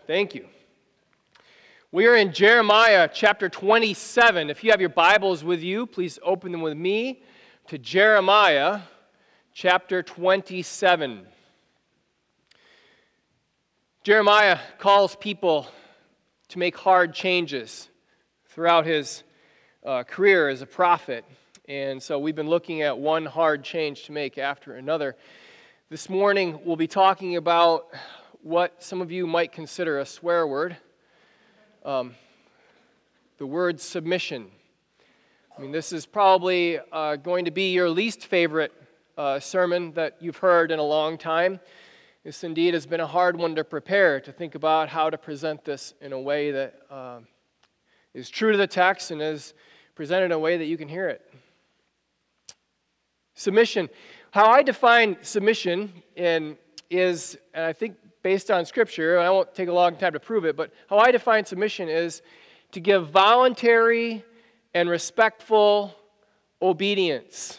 Thank you. We are in Jeremiah chapter 27. If you have your Bibles with you, please open them with me to Jeremiah chapter 27. Jeremiah calls people to make hard changes throughout his career as a prophet. And so we've been looking at one hard change to make after another. This morning we'll be talking about what some of you might consider a swear word. The word submission. I mean, this is probably going to be your least favorite sermon that you've heard in a long time. This indeed has been a hard one to prepare, to think about how to present this in a way that is true to the text and is presented in a way that you can hear it. Submission. How I define submission is, and I think based on Scripture, and I won't take a long time to prove it, but how I define submission is to give voluntary and respectful obedience.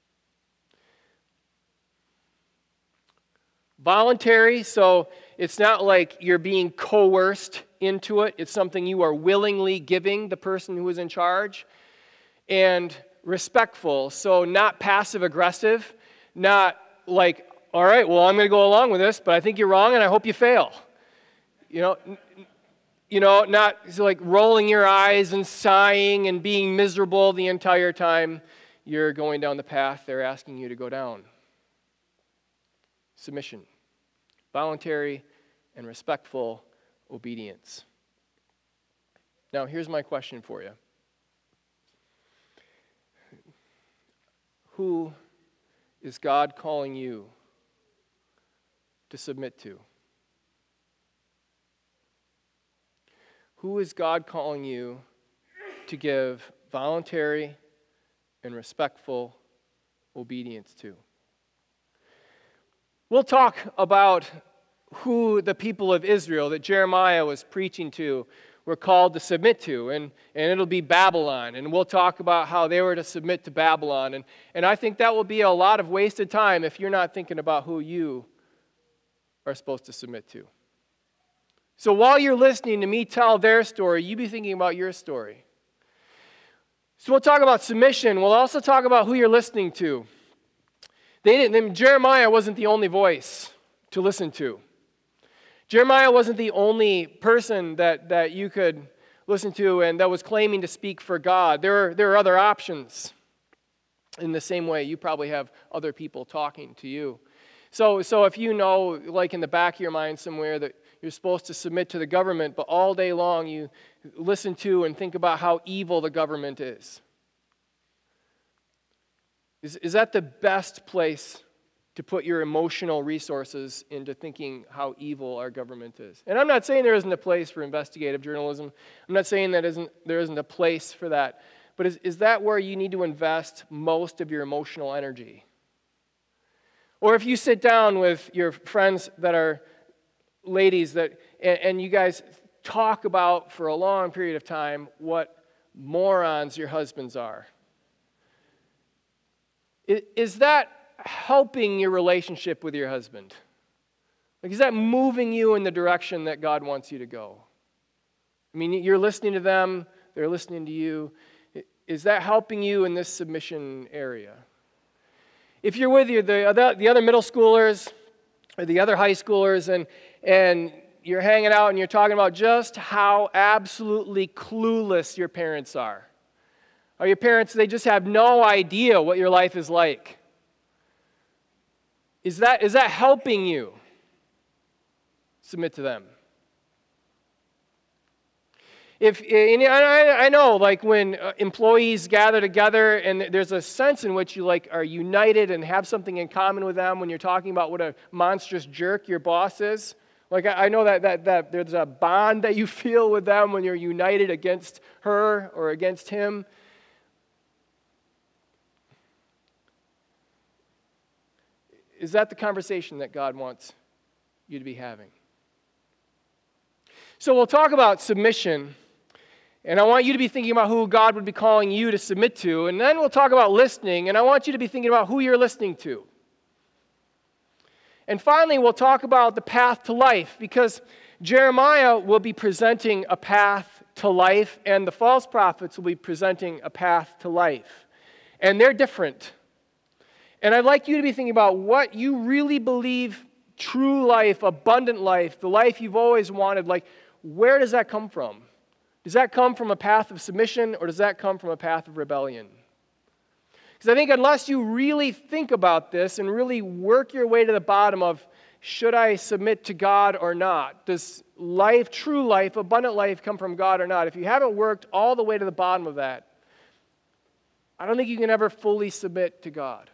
Voluntary, so it's not like you're being coerced into it. It's something you are willingly giving the person who is in charge. And respectful, so not passive-aggressive, not like, all right, well, I'm going to go along with this, but I think you're wrong and I hope you fail. You know, not like rolling your eyes and sighing and being miserable the entire time you're going down the path they're asking you to go down. Submission. Voluntary and respectful obedience. Now, here's my question for you. Who is God calling you to submit to? Who is God calling you to give voluntary and respectful obedience to? We'll talk about who the people of Israel that Jeremiah was preaching to were called to submit to, and it'll be Babylon, and we'll talk about how they were to submit to Babylon, and I think that will be a lot of wasted time if you're not thinking about who you are supposed to submit to. So while you're listening to me tell their story, you be thinking about your story. So we'll talk about submission. We'll also talk about who you're listening to. Jeremiah wasn't the only voice to listen to. Jeremiah wasn't the only person that you could listen to and that was claiming to speak for God. There are other options. In the same way, you probably have other people talking to you. So if you know, like in the back of your mind somewhere, that you're supposed to submit to the government, but all day long you listen to and think about how evil the government is. Is that the best place to put your emotional resources into thinking how evil our government is? And I'm not saying there isn't a place for investigative journalism. I'm not saying that there isn't a place for that. But is that where you need to invest most of your emotional energy? Or if you sit down with your friends that are ladies and you guys talk about for a long period of time what morons your husbands are, is that helping your relationship with your husband? Like, is that moving you in the direction that God wants you to go? I mean, you're listening to them, they're listening to you. Is that helping you in this submission area? If you're with the other middle schoolers or the other high schoolers and you're hanging out and you're talking about just how absolutely clueless your parents are. Or your parents, they just have no idea what your life is like. Is that helping you submit to them? I know, like when employees gather together and there's a sense in which you are united and have something in common with them when you're talking about what a monstrous jerk your boss is. Like I know that there's a bond that you feel with them when you're united against her or against him. Is that the conversation that God wants you to be having? So we'll talk about submission, and I want you to be thinking about who God would be calling you to submit to, and then we'll talk about listening, and I want you to be thinking about who you're listening to. And finally, we'll talk about the path to life, because Jeremiah will be presenting a path to life, and the false prophets will be presenting a path to life. And they're different. And I'd like you to be thinking about what you really believe true life, abundant life, the life you've always wanted, like, where does that come from? Does that come from a path of submission, or does that come from a path of rebellion? Because I think unless you really think about this and really work your way to the bottom of, should I submit to God or not? Does life, true life, abundant life come from God or not? If you haven't worked all the way to the bottom of that, I don't think you can ever fully submit to God.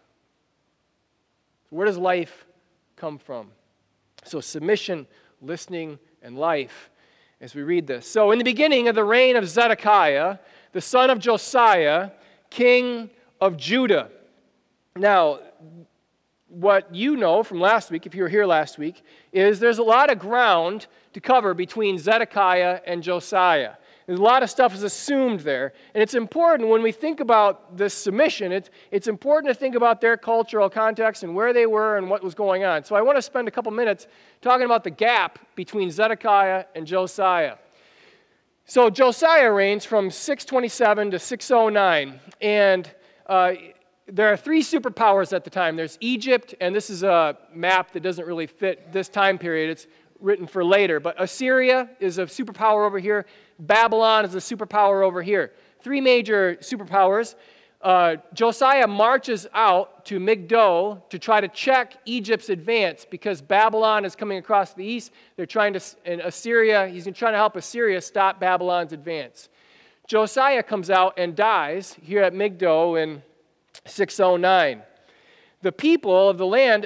Where does life come from? So submission, listening, and life as we read this. So in the beginning of the reign of Zedekiah, the son of Josiah, king of Judah. Now, what you know from last week, if you were here last week, is there's a lot of ground to cover between Zedekiah and Josiah. There's a lot of stuff is assumed there. And it's important when we think about this submission, it's important to think about their cultural context and where they were and what was going on. So I want to spend a couple minutes talking about the gap between Zedekiah and Josiah. So Josiah reigns from 627 to 609. And there are three superpowers at the time. There's Egypt, and this is a map that doesn't really fit this time period. It's written for later. But Assyria is a superpower over here. Babylon is a superpower over here. Three major superpowers. Josiah marches out to Migdol to try to check Egypt's advance because Babylon is coming across the east. They're trying to, and Assyria, he's trying to help Assyria stop Babylon's advance. Josiah comes out and dies here at Migdol in 609. The people of the land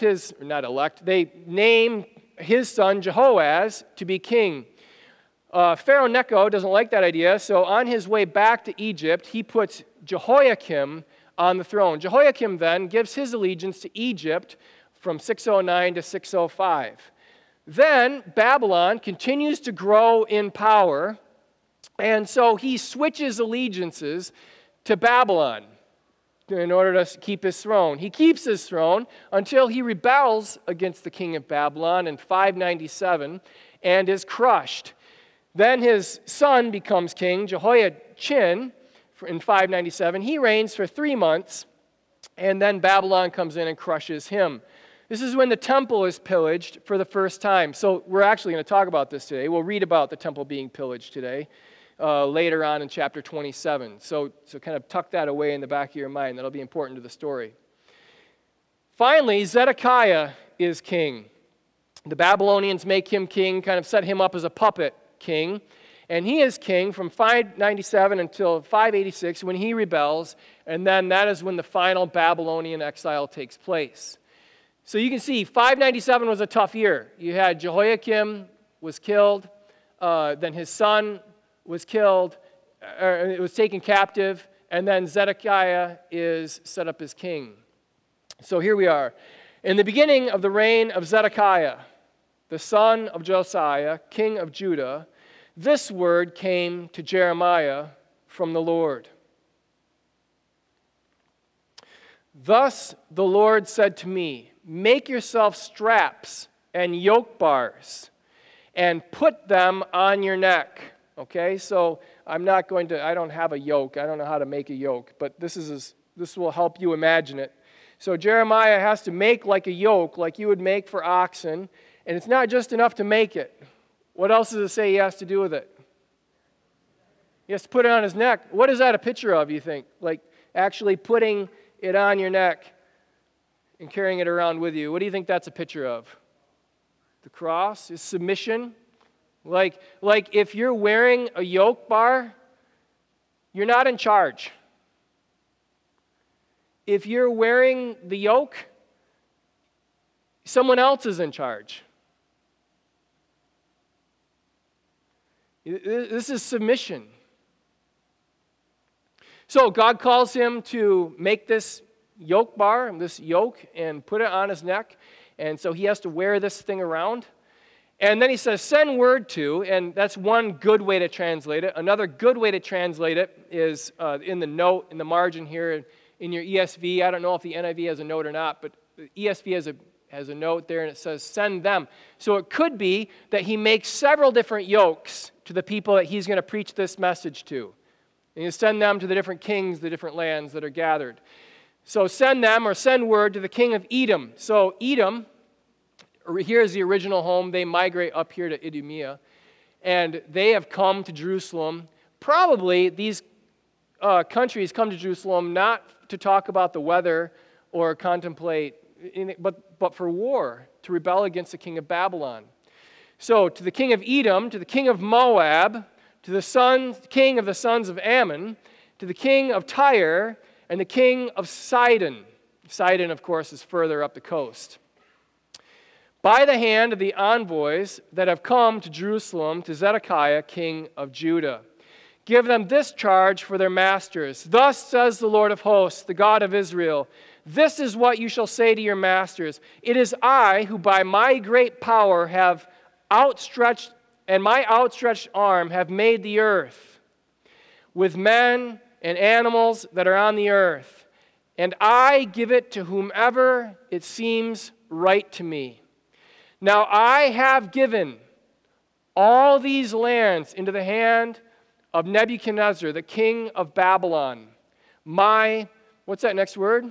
they name his son Jehoaz to be king. Pharaoh Necho doesn't like that idea, so on his way back to Egypt, he puts Jehoiakim on the throne. Jehoiakim then gives his allegiance to Egypt from 609 to 605. Then Babylon continues to grow in power, and so he switches allegiances to Babylon in order to keep his throne. He keeps his throne until he rebels against the king of Babylon in 597 and is crushed. Then his son becomes king, Jehoiachin, in 597. He reigns for 3 months, and then Babylon comes in and crushes him. This is when the temple is pillaged for the first time. So we're actually going to talk about this today. We'll read about the temple being pillaged today, later on in chapter 27. So kind of tuck that away in the back of your mind. That'll be important to the story. Finally, Zedekiah is king. The Babylonians make him king, kind of set him up as a puppet king, and he is king from 597 until 586 when he rebels, and then that is when the final Babylonian exile takes place. So you can see 597 was a tough year. You had Jehoiakim was killed, then his son was killed, it was taken captive, and then Zedekiah is set up as king. So here we are. In the beginning of the reign of Zedekiah, the son of Josiah, king of Judah, this word came to Jeremiah from the Lord. Thus the Lord said to me, make yourself straps and yoke and put them on your neck. Okay, so I don't have a yoke. I don't know how to make a yoke, but this will help you imagine it. So Jeremiah has to make like a yoke, like you would make for oxen, and it's not just enough to make it. What else does it say he has to do with it? He has to put it on his neck. What is that a picture of, you think? Like actually putting it on your neck and carrying it around with you. What do you think that's a picture of? The cross is submission. Like if you're wearing a yoke bar, you're not in charge. If you're wearing the yoke, someone else is in charge. This is submission. So God calls him to make this yoke bar, this yoke, and put it on his neck. And so he has to wear this thing around. And then he says, send word to, and that's one good way to translate it. Another good way to translate it is in the note, in the margin here in your ESV. I don't know if the NIV has a note or not, but the ESV has a note there and it says, send them. So it could be that he makes several different yokes to the people that he's going to preach this message to. And he'll send them to the different kings, the different lands that are gathered. So send them, or send word to the king of Edom. So Edom, here's the original home. They migrate up here to Idumea. And they have come to Jerusalem. Probably these countries come to Jerusalem not to talk about the weather or contemplate, but for war, to rebel against the king of Babylon. So to the king of Edom, to the king of Moab, to the king of the sons of Ammon, to the king of Tyre, and the king of Sidon. Sidon, of course, is further up the coast. By the hand of the envoys that have come to Jerusalem, to Zedekiah, king of Judah. Give them this charge for their masters. Thus says the Lord of hosts, the God of Israel, this is what you shall say to your masters. It is I who by my great power have outstretched, and my outstretched arm have made the earth, with men and animals that are on the earth, and I give it to whomever it seems right to me. Now I have given all these lands into the hand of Nebuchadnezzar, the king of Babylon, what's that next word?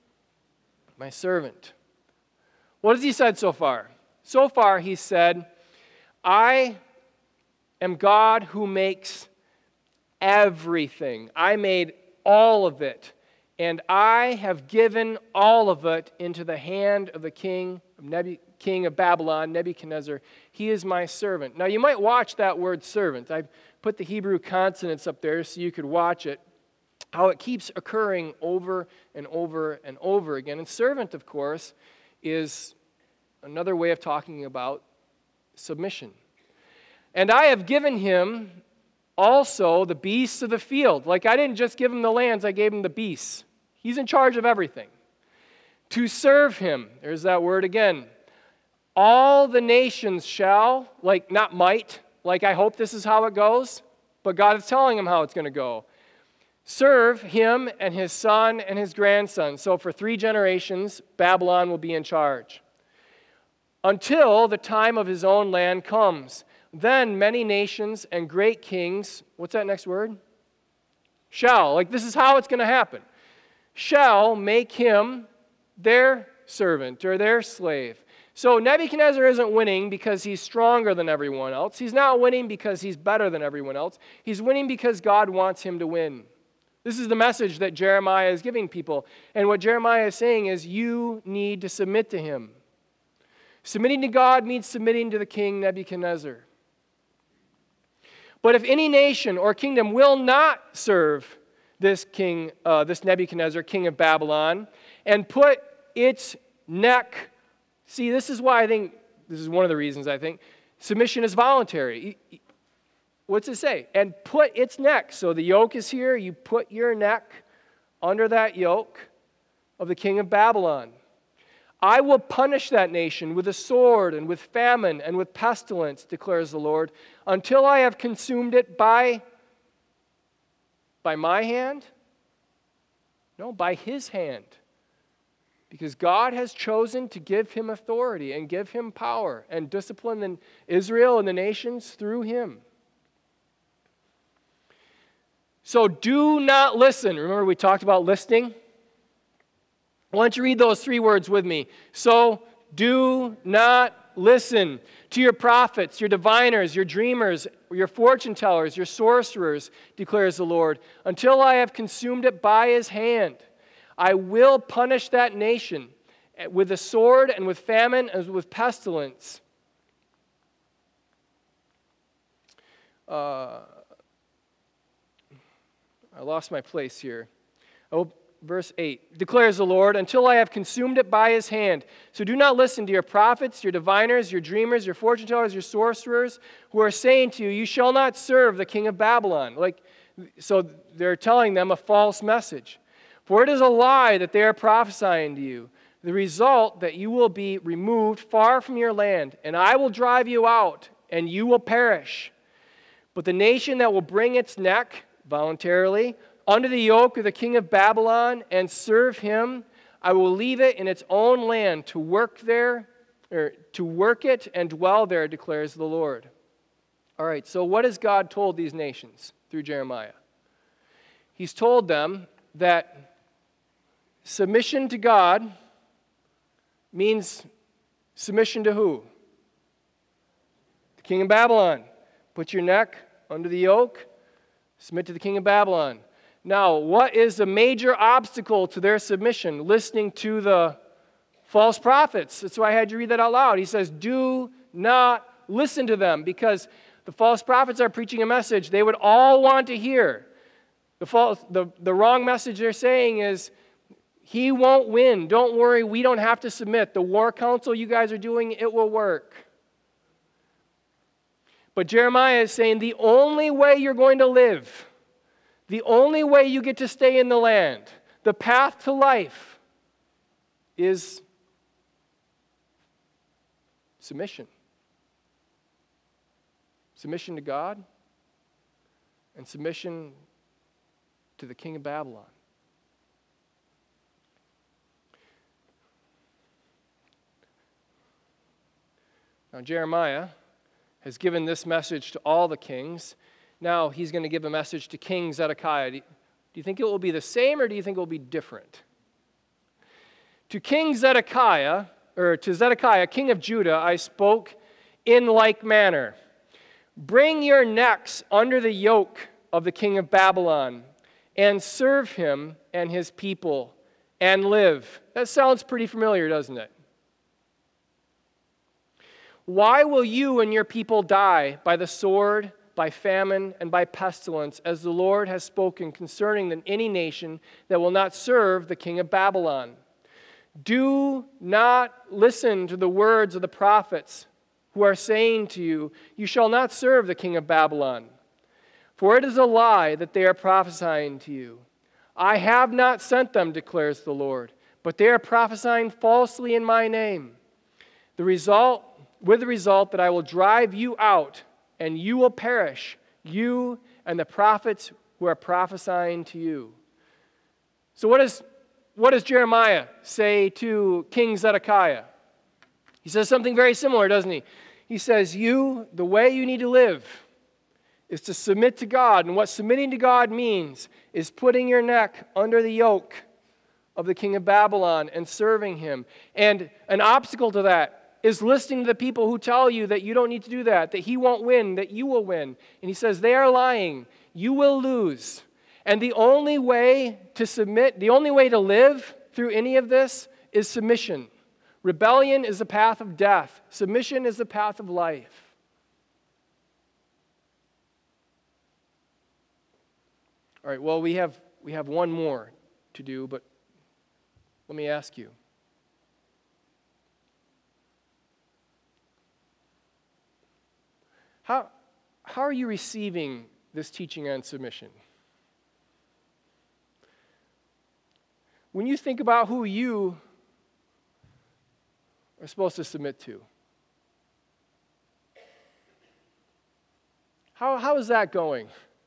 My servant. What has he said so far? So far he said, I am God who makes everything. I made all of it, and I have given all of it into the hand of the king of Babylon, Nebuchadnezzar. He is my servant. Now you might watch that word servant. I put the Hebrew consonants up there so you could watch it, how it keeps occurring over and over and over again. And servant, of course, is another way of talking about submission. And I have given him also the beasts of the field. Like I didn't just give him the lands, I gave him the beasts. He's in charge of everything. To serve him, there's that word again. All the nations shall, like not might, like I hope this is how it goes, but God is telling him how it's going to go. Serve him and his son and his grandson. So for 3 generations, Babylon will be in charge. Until the time of his own land comes. Then many nations and great kings, what's that next word? Shall, like this is how it's going to happen. Shall make him their servant or their slave. So Nebuchadnezzar isn't winning because he's stronger than everyone else. He's not winning because he's better than everyone else. He's winning because God wants him to win. This is the message that Jeremiah is giving people. And what Jeremiah is saying is you need to submit to him. Submitting to God means submitting to the king Nebuchadnezzar. But if any nation or kingdom will not serve this king, this Nebuchadnezzar, king of Babylon, and put its neck, see, this is why I think, this is one of the reasons I think, submission is voluntary. What's it say? And put its neck. So the yoke is here. You put your neck under that yoke of the king of Babylon. I will punish that nation with a sword and with famine and with pestilence, declares the Lord, until I have consumed it by my hand? No, by his hand. Because God has chosen to give him authority and give him power and discipline Israel and the nations through him. So do not listen. Remember we talked about listening? Why don't you read those 3 words with me? So do not listen to your prophets, your diviners, your dreamers, your fortune tellers, your sorcerers, declares the Lord, until I have consumed it by his hand. I will punish that nation with the sword and with famine and with pestilence. I lost my place here. Verse 8, declares the Lord, until I have consumed it by his hand. So do not listen to your prophets, your diviners, your dreamers, your fortune tellers, your sorcerers, who are saying to you, you shall not serve the king of Babylon. So they're telling them a false message. For it is a lie that they are prophesying to you. The result that you will be removed far from your land, and I will drive you out, and you will perish. But the nation that will bring its neck voluntarily under the yoke of the king of Babylon and serve him, I will leave it in its own land to work there, or to work it and dwell there, declares the Lord. All right, so what has God told these nations through Jeremiah? He's told them that submission to God means submission to who? The king of Babylon. Put your neck under the yoke, submit to the king of Babylon. Now, what is the major obstacle to their submission? Listening to the false prophets. That's why I had you read that out loud. He says, do not listen to them, because the false prophets are preaching a message they would all want to hear. The wrong message they're saying is, he won't win. Don't worry, we don't have to submit. The war council you guys are doing, it will work. But Jeremiah is saying the only way you're going to live, the only way you get to stay in the land, the path to life, is submission. Submission to God and submission to the king of Babylon. Now, Jeremiah has given this message to all the kings. Now he's going to give a message to King Zedekiah. Do you think it will be the same, or do you think it will be different? To King Zedekiah, or to Zedekiah, king of Judah, I spoke in like manner. Bring your necks under the yoke of the king of Babylon, and serve him and his people, and live. That sounds pretty familiar, doesn't it? Why will you and your people die by the sword, by famine, and by pestilence, as the Lord has spoken concerning any nation that will not serve the king of Babylon? Do not listen to the words of the prophets who are saying to you, you shall not serve the king of Babylon. For it is a lie that they are prophesying to you. I have not sent them, declares the Lord, but they are prophesying falsely in my name. With the result that I will drive you out, and you will perish, you and the prophets who are prophesying to you. So what does Jeremiah say to King Zedekiah? He says something very similar, doesn't he? He says, the way you need to live is to submit to God. And what submitting to God means is putting your neck under the yoke of the king of Babylon and serving him. And an obstacle to that is listening to the people who tell you that you don't need to do that he won't win, that you will win. And he says, they are lying. You will lose. And the only way to submit, the only way to live through any of this is submission. Rebellion is the path of death. Submission is the path of life. All right, well, we have one more to do, but let me ask you. How are you receiving this teaching on submission? When you think about who you are supposed to submit to, how is that going?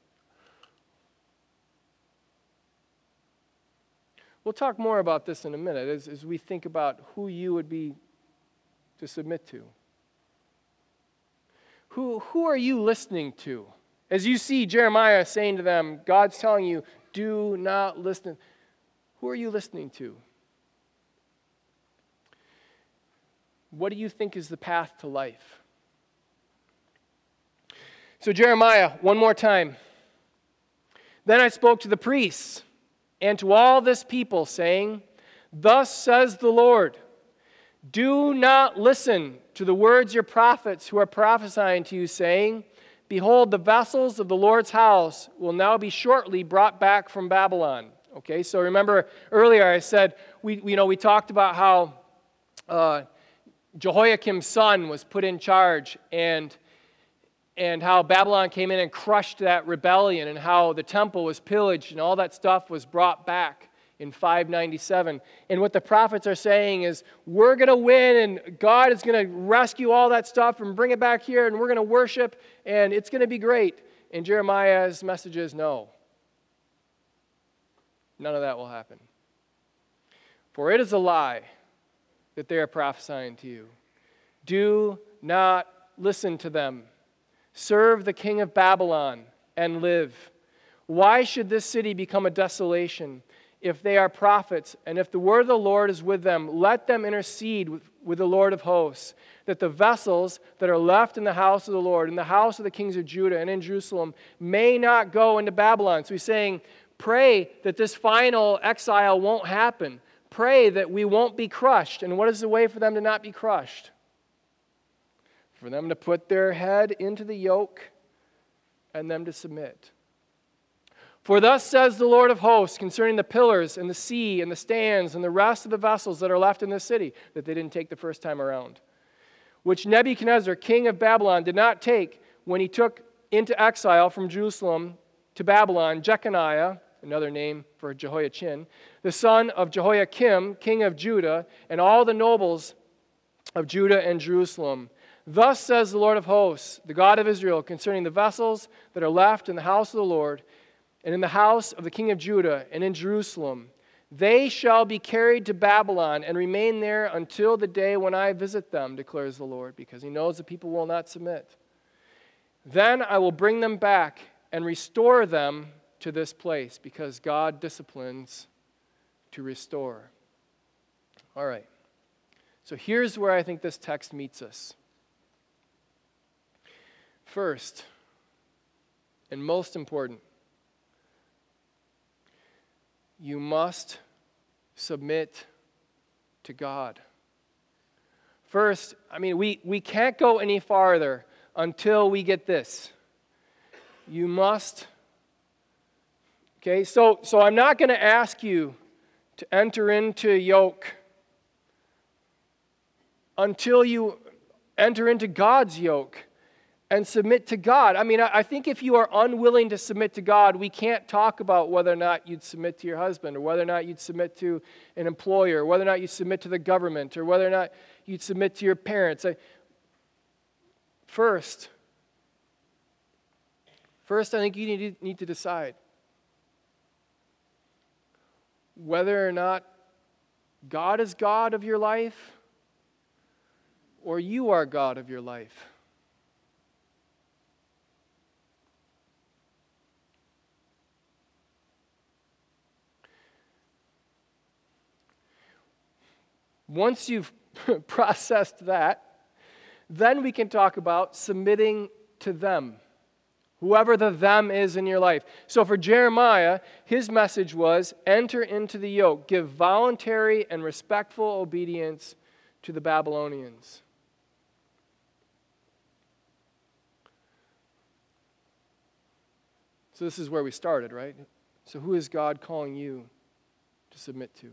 We'll talk more about this in a minute as we think about who you would be to submit to. Who are you listening to? As you see Jeremiah saying to them, God's telling you, do not listen. Who are you listening to? What do you think is the path to life? So Jeremiah, one more time. Then I spoke to the priests and to all this people, saying, thus says the Lord, do not listen to the words your prophets who are prophesying to you, saying, behold, the vessels of the Lord's house will now be shortly brought back from Babylon. Okay, so remember earlier I said, we talked about how Jehoiakim's son was put in charge, and how Babylon came in and crushed that rebellion, and how the temple was pillaged and all that stuff was brought back in 597. And what the prophets are saying is, we're going to win, and God is going to rescue all that stuff and bring it back here, and we're going to worship, and it's going to be great. And Jeremiah's message is, no. None of that will happen. For it is a lie that they are prophesying to you. Do not listen to them. Serve the king of Babylon and live. Why should this city become a desolation? If they are prophets, and if the word of the Lord is with them, let them intercede with the Lord of hosts, that the vessels that are left in the house of the Lord, in the house of the kings of Judah and in Jerusalem, may not go into Babylon. So he's saying, pray that this final exile won't happen. Pray that we won't be crushed. And what is the way for them to not be crushed? For them to put their head into the yoke and them to submit. For thus says the Lord of hosts concerning the pillars and the sea and the stands and the rest of the vessels that are left in this city that they didn't take the first time around, which Nebuchadnezzar, king of Babylon, did not take when he took into exile from Jerusalem to Babylon Jeconiah, another name for Jehoiachin, the son of Jehoiakim, king of Judah, and all the nobles of Judah and Jerusalem. Thus says the Lord of hosts, the God of Israel, concerning the vessels that are left in the house of the Lord, and in the house of the king of Judah, and in Jerusalem. They shall be carried to Babylon and remain there until the day when I visit them, declares the Lord, because he knows the people will not submit. Then I will bring them back and restore them to this place, because God disciplines to restore. All right. So here's where I think this text meets us. First, and most important, you must submit to God. First, we can't go any farther until we get this. You must. Okay, so I'm not going to ask you to enter into a yoke until you enter into God's yoke and submit to God. I think if you are unwilling to submit to God, we can't talk about whether or not you'd submit to your husband, or whether or not you'd submit to an employer, or whether or not you submit to the government, or whether or not you'd submit to your parents. First, I think you need to decide whether or not God is God of your life, or you are God of your life. Once you've processed that, then we can talk about submitting to them, whoever the them is in your life. So for Jeremiah, his message was, enter into the yoke, give voluntary and respectful obedience to the Babylonians. So this is where we started, right? So who is God calling you to submit to?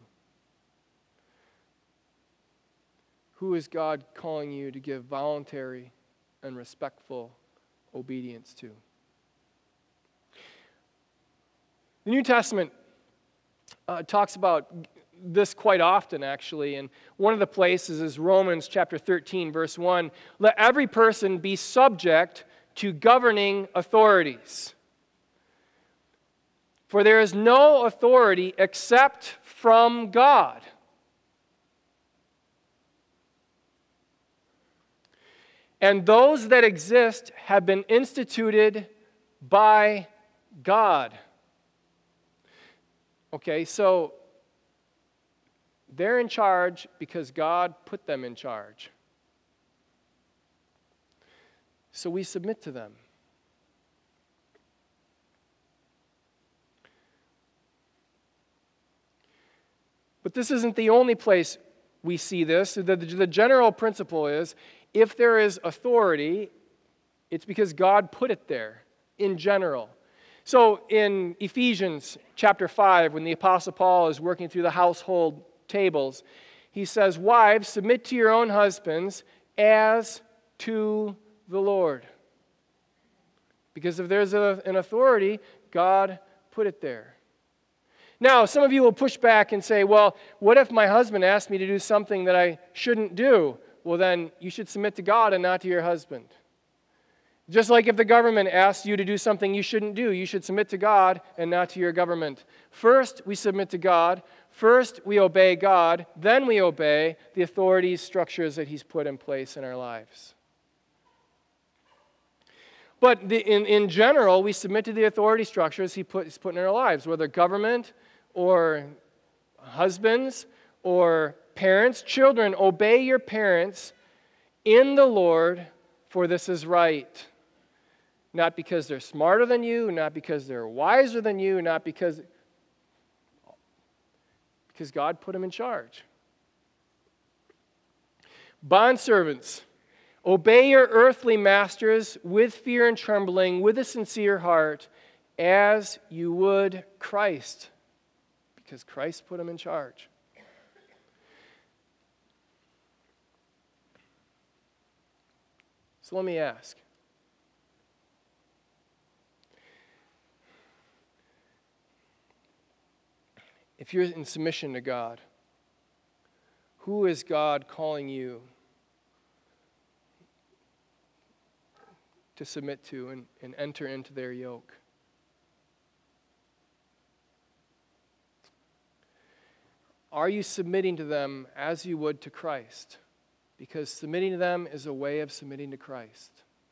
Who is God calling you to give voluntary and respectful obedience to? The New Testament talks about this quite often, actually, and one of the places is Romans chapter 13, verse 1. Let every person be subject to governing authorities. For there is no authority except from God. And those that exist have been instituted by God. Okay, so they're in charge because God put them in charge. So we submit to them. But this isn't the only place we see this. The general principle is, if there is authority, it's because God put it there in general. So in Ephesians chapter 5, when the Apostle Paul is working through the household tables, he says, wives, submit to your own husbands as to the Lord. Because if there's an authority, God put it there. Now, some of you will push back and say, well, what if my husband asked me to do something that I shouldn't do? Well, then you should submit to God and not to your husband. Just like if the government asks you to do something you shouldn't do, you should submit to God and not to your government. First, we submit to God. First, we obey God, then we obey the authorities, structures that He's put in place in our lives. But in general, we submit to the authority structures He's put in our lives, whether government or husbands or parents. Children, obey your parents in the Lord, for this is right. Not because they're smarter than you, not because they're wiser than you, not because God put them in charge. Bondservants, obey your earthly masters with fear and trembling, with a sincere heart, as you would Christ, because Christ put them in charge. So let me ask. If you're in submission to God, who is God calling you to submit to and enter into their yoke? Are you submitting to them as you would to Christ? Because submitting to them is a way of submitting to Christ.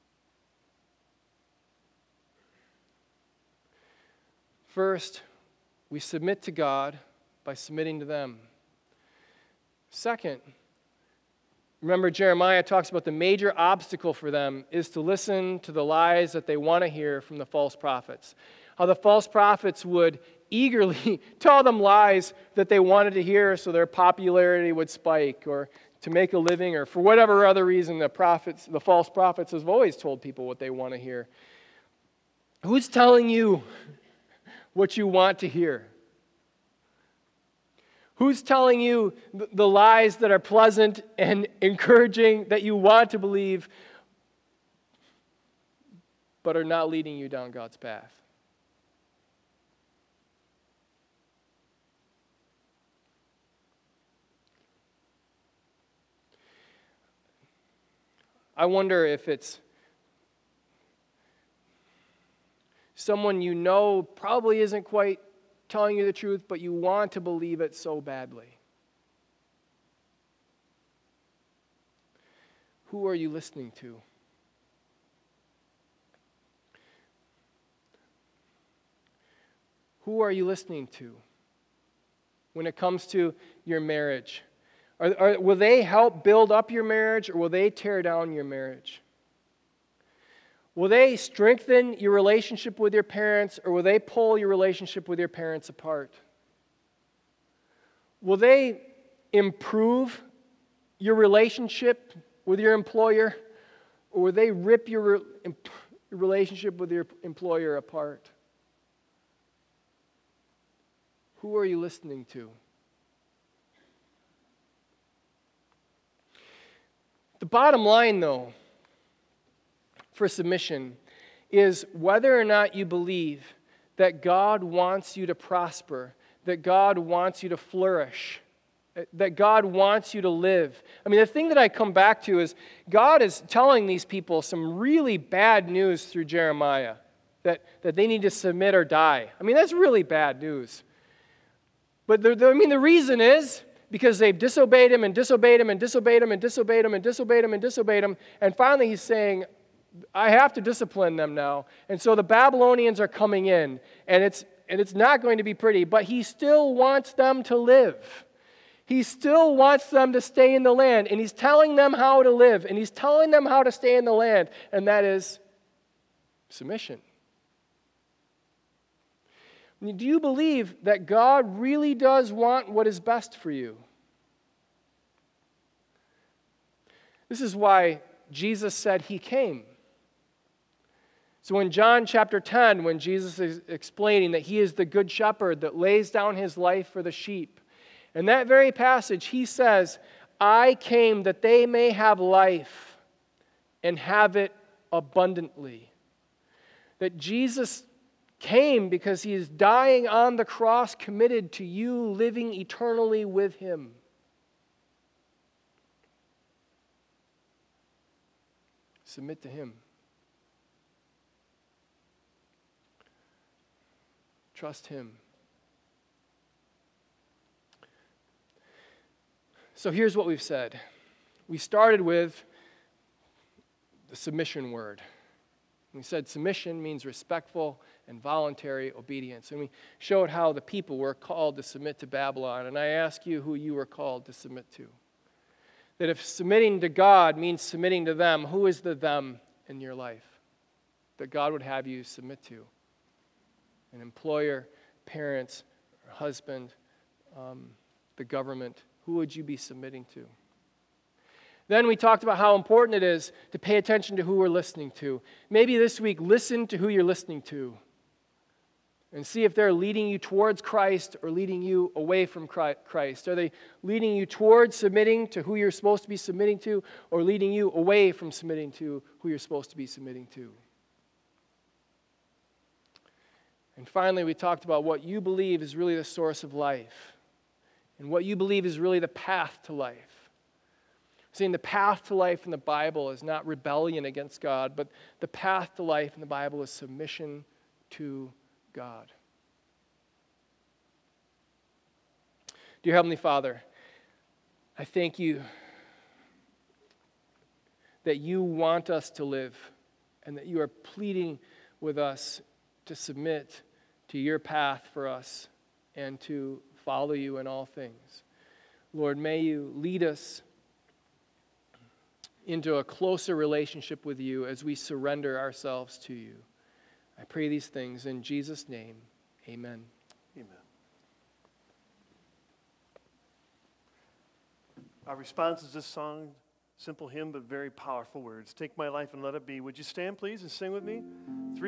First, we submit to God by submitting to them. Second, remember Jeremiah talks about the major obstacle for them is to listen to the lies that they want to hear from the false prophets. How the false prophets would eagerly tell them lies that they wanted to hear so their popularity would spike, or to make a living, or for whatever other reason the false prophets have always told people what they want to hear. Who's telling you what you want to hear? Who's telling you the lies that are pleasant and encouraging that you want to believe, but are not leading you down God's path? I wonder if it's someone you know probably isn't quite telling you the truth, but you want to believe it so badly. Who are you listening to? Who are you listening to when it comes to your marriage? Will they help build up your marriage, or will they tear down your marriage? Will they strengthen your relationship with your parents, or will they pull your relationship with your parents apart? Will they improve your relationship with your employer, or will they rip your relationship with your employer apart? Who are you listening to? The bottom line, though, for submission is whether or not you believe that God wants you to prosper, that God wants you to flourish, that God wants you to live. I mean, the thing that I come back to is God is telling these people some really bad news through Jeremiah, that they need to submit or die. I mean, that's really bad news. But the reason is because they've disobeyed him and disobeyed him and disobeyed him and disobeyed him and disobeyed him and disobeyed him. And finally he's saying, I have to discipline them now. And so the Babylonians are coming in, and it's not going to be pretty, but he still wants them to live. He still wants them to stay in the land, and he's telling them how to live, and he's telling them how to stay in the land, and that is submission. Do you believe that God really does want what is best for you? This is why Jesus said he came. So in John chapter 10, when Jesus is explaining that he is the good shepherd that lays down his life for the sheep, in that very passage he says, I came that they may have life and have it abundantly. That Jesus came because he is dying on the cross, committed to you living eternally with him. Submit to him. Trust him. So here's what we've said. We started with the submission word. We said submission means respectful and voluntary obedience. And we showed how the people were called to submit to Babylon. And I ask you who you were called to submit to. That if submitting to God means submitting to them, who is the them in your life that God would have you submit to? An employer, parents, husband, the government. Who would you be submitting to? Then we talked about how important it is to pay attention to who we're listening to. Maybe this week, listen to who you're listening to and see if they're leading you towards Christ or leading you away from Christ. Are they leading you towards submitting to who you're supposed to be submitting to, or leading you away from submitting to who you're supposed to be submitting to? And finally, we talked about what you believe is really the source of life and what you believe is really the path to life. Saying the path to life in the Bible is not rebellion against God, but the path to life in the Bible is submission to God. Dear Heavenly Father, I thank you that you want us to live and that you are pleading with us to submit to your path for us and to follow you in all things. Lord, may you lead us into a closer relationship with you as we surrender ourselves to you. I pray these things in Jesus' name. Amen. Amen. Our response is this song, simple hymn but very powerful words. Take my life and let it be. Would you stand, please, and sing with me?